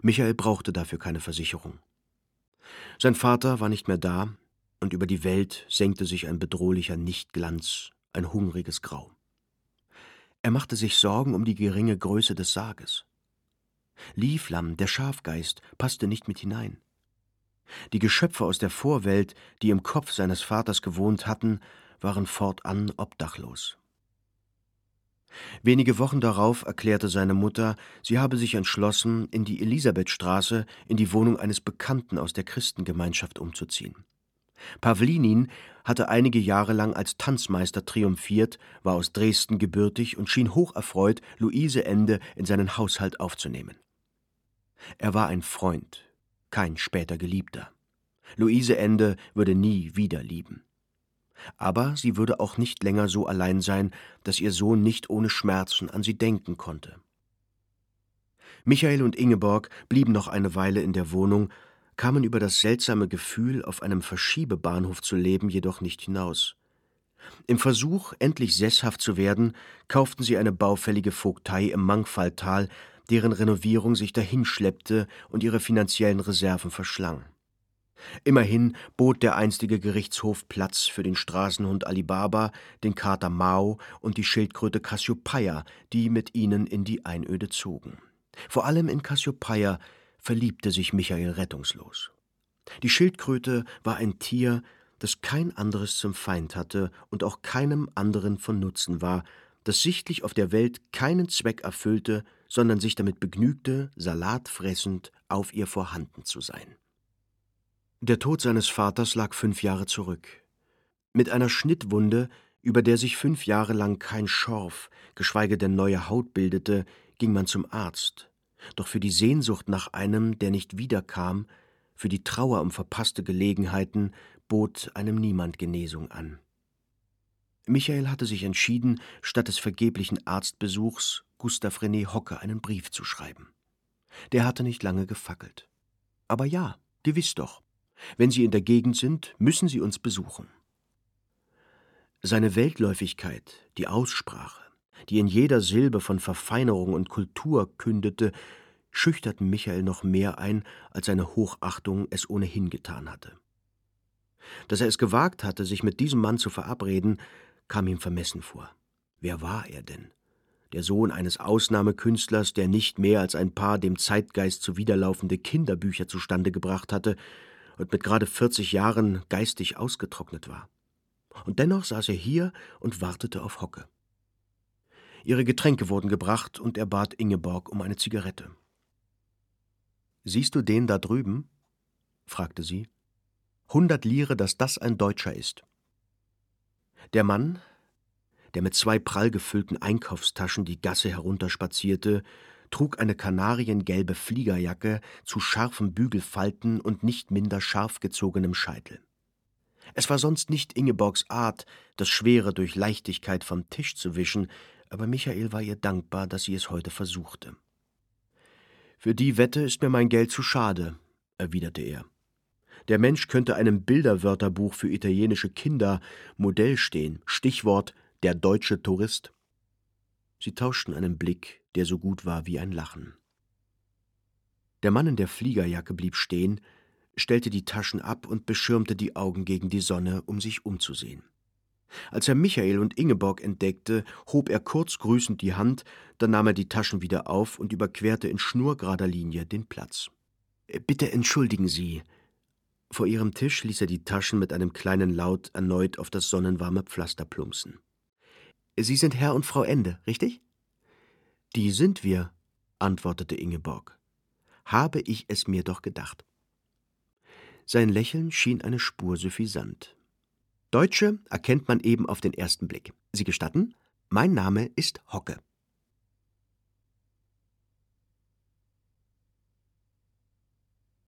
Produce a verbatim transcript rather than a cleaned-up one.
Michael brauchte dafür keine Versicherung. Sein Vater war nicht mehr da, und über die Welt senkte sich ein bedrohlicher Nichtglanz, ein hungriges Grau. Er machte sich Sorgen um die geringe Größe des Sarges. Lieflam, der Schafgeist, passte nicht mit hinein. Die Geschöpfe aus der Vorwelt, die im Kopf seines Vaters gewohnt hatten, waren fortan obdachlos. Wenige Wochen darauf erklärte seine Mutter, sie habe sich entschlossen, in die Elisabethstraße, in die Wohnung eines Bekannten aus der Christengemeinschaft umzuziehen. Pawlinin hatte einige Jahre lang als Tanzmeister triumphiert, war aus Dresden gebürtig und schien hocherfreut, Luise Ende in seinen Haushalt aufzunehmen. Er war ein Freund, kein später Geliebter. Luise Ende würde nie wieder lieben. Aber sie würde auch nicht länger so allein sein, dass ihr Sohn nicht ohne Schmerzen an sie denken konnte. Michael und Ingeborg blieben noch eine Weile in der Wohnung, kamen über das seltsame Gefühl, auf einem Verschiebebahnhof zu leben, jedoch nicht hinaus. Im Versuch, endlich sesshaft zu werden, kauften sie eine baufällige Vogtei im Mangfalltal, deren Renovierung sich dahinschleppte und ihre finanziellen Reserven verschlang. Immerhin bot der einstige Gerichtshof Platz für den Straßenhund Alibaba, den Kater Mao und die Schildkröte Cassiopeia, die mit ihnen in die Einöde zogen. Vor allem in Cassiopeia verliebte sich Michael rettungslos. Die Schildkröte war ein Tier, das kein anderes zum Feind hatte und auch keinem anderen von Nutzen war, das sichtlich auf der Welt keinen Zweck erfüllte, sondern sich damit begnügte, salatfressend auf ihr vorhanden zu sein. Der Tod seines Vaters lag fünf Jahre zurück. Mit einer Schnittwunde, über der sich fünf Jahre lang kein Schorf, geschweige denn neue Haut bildete, ging man zum Arzt. Doch für die Sehnsucht nach einem, der nicht wiederkam, für die Trauer um verpasste Gelegenheiten, bot einem niemand Genesung an. Michael hatte sich entschieden, statt des vergeblichen Arztbesuchs Gustav René Hocke einen Brief zu schreiben. Der hatte nicht lange gefackelt. Aber ja, gewiss doch. Wenn Sie in der Gegend sind, müssen Sie uns besuchen. Seine Weltläufigkeit, die Aussprache, die in jeder Silbe von Verfeinerung und Kultur kündete, schüchterten Michael noch mehr ein, als seine Hochachtung es ohnehin getan hatte. Dass er es gewagt hatte, sich mit diesem Mann zu verabreden, kam ihm vermessen vor. Wer war er denn? Der Sohn eines Ausnahmekünstlers, der nicht mehr als ein paar dem Zeitgeist zuwiderlaufende Kinderbücher zustande gebracht hatte und mit gerade vierzig Jahren geistig ausgetrocknet war. Und dennoch saß er hier und wartete auf Hocke. Ihre Getränke wurden gebracht, und er bat Ingeborg um eine Zigarette. »Siehst du den da drüben?« fragte sie. »Hundert Lire, dass das ein Deutscher ist.« Der Mann, der mit zwei prall gefüllten Einkaufstaschen die Gasse herunterspazierte, trug eine kanariengelbe Fliegerjacke zu scharfen Bügelfalten und nicht minder scharf gezogenem Scheitel. Es war sonst nicht Ingeborgs Art, das Schwere durch Leichtigkeit vom Tisch zu wischen, aber Michael war ihr dankbar, dass sie es heute versuchte. »Für die Wette ist mir mein Geld zu schade«, erwiderte er. »Der Mensch könnte einem Bilderwörterbuch für italienische Kinder Modell stehen, Stichwort »der deutsche Tourist«.« Sie tauschten einen Blick, der so gut war wie ein Lachen. Der Mann in der Fliegerjacke blieb stehen, stellte die Taschen ab und beschirmte die Augen gegen die Sonne, um sich umzusehen. Als er Michael und Ingeborg entdeckte, hob er kurz grüßend die Hand, dann nahm er die Taschen wieder auf und überquerte in schnurgerader Linie den Platz. »Bitte entschuldigen Sie.« Vor ihrem Tisch ließ er die Taschen mit einem kleinen Laut erneut auf das sonnenwarme Pflaster plumpsen. »Sie sind Herr und Frau Ende, richtig?« »Die sind wir«, antwortete Ingeborg. »Habe ich es mir doch gedacht.« Sein Lächeln schien eine Spur suffisant. »Deutsche erkennt man eben auf den ersten Blick. Sie gestatten? Mein Name ist Hocke.«